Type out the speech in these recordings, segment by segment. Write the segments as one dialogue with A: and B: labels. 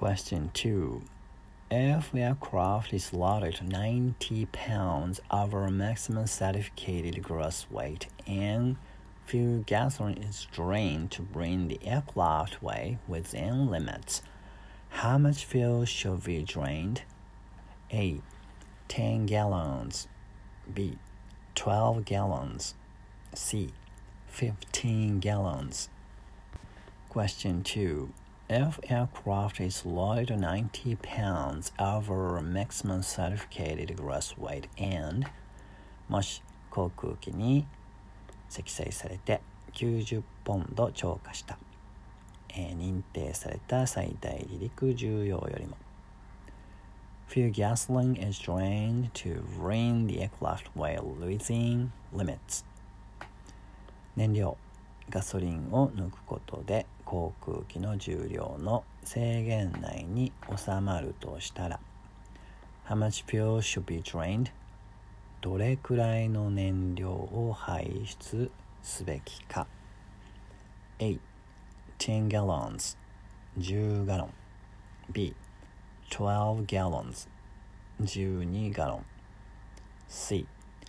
A: Question 2. If aircraft is loaded 90 pounds over maximum certificated gross weight and fuel gasoline is drained to bring the aircraft weight within limits, how much fuel should be drained? A. 10 gallons. B. 12 gallons. C. 15 gallons. Question 2. If aircraft is loaded 90 pounds over maximum certificated gross weight and もし航空機に積載されて90ポンド超過した、認定された最大離陸重量よりも Fuel gasoline is drained to bring the aircraft weight within limits. 燃料ガソリンを抜くことで航空機の重量の制限内に収まるとしたら How much fuel should be drained? どれくらいの燃料を排出すべきか A. 10 gallons 10ガロン B. 12 gallons 12ガロン C.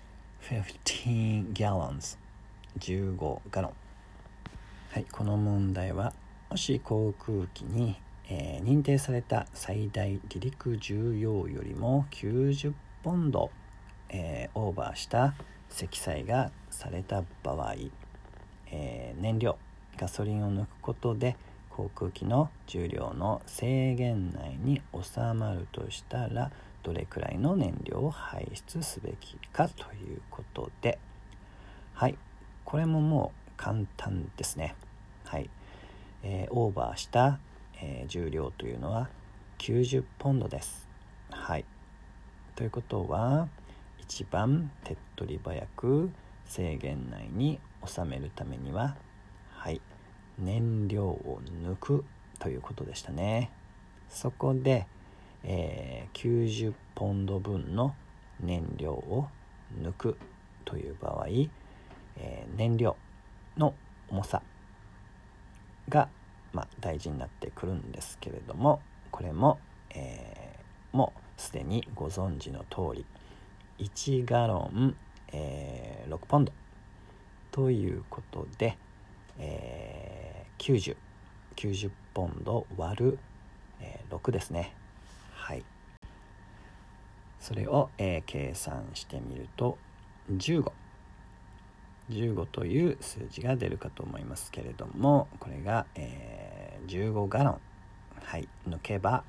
A: 15 gallons 15ガロン。はい、この問題はもし航空機に、認定された最大離陸重量よりも90ポンド、オーバーした積載がされた場合、燃料ガソリンを抜くことで航空機の重量の制限内に収まるとしたらどれくらいの燃料を排出すべきかということで、はい、これももう簡単ですね。はい、オーバーした、重量というのは90ポンドです。はい、ということは一番手っ取り早く制限内に収めるためには、はい、燃料を抜くということでしたね。そこで、90ポンド分の燃料を抜くという場合、燃料の重さが、大事になってくるんですけれども、これも、もうすでにご存知の通り1ガロン、6ポンドということで、90ポンド割る、6ですね。はい、それを、計算してみると15という数字が出るかと思いますけれども、これが、15ガロン、はい、抜けば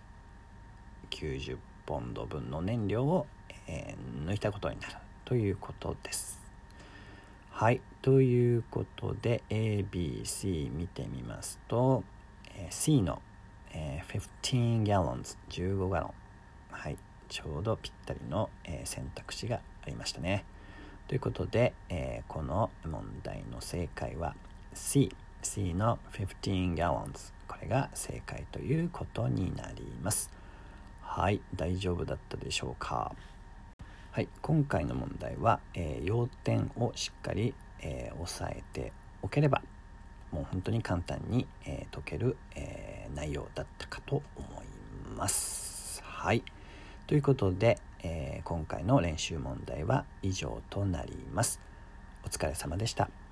A: 90ポンド分の燃料を、抜いたことになるということです。はい、ということで ABC 見てみますと、C の、15 gallons 15ガロン、はい、ちょうどぴったりの、選択肢がありましたね。ということで、この問題の正解は C の15 gallons、 これが正解ということになります。はい、大丈夫だったでしょうか。はい、今回の問題は、要点をしっかり、押さえておければもう本当に簡単に、解ける、内容だったかと思います。はい、ということで、今回の練習問題は以上となります。お疲れ様でした。